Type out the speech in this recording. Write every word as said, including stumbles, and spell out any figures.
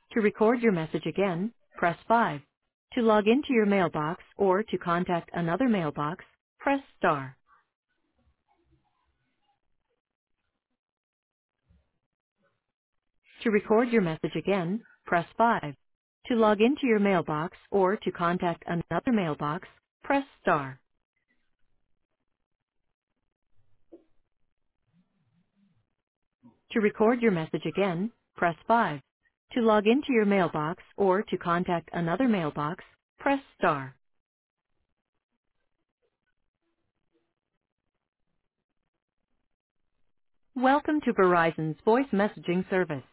To record your message again, press five. To log into your mailbox or to contact another mailbox, press star. To record your message again, press five. To log into your mailbox or to contact another mailbox, press star. To record your message again, press five. To log into your mailbox or to contact another mailbox, press star. Welcome to Verizon's voice messaging service.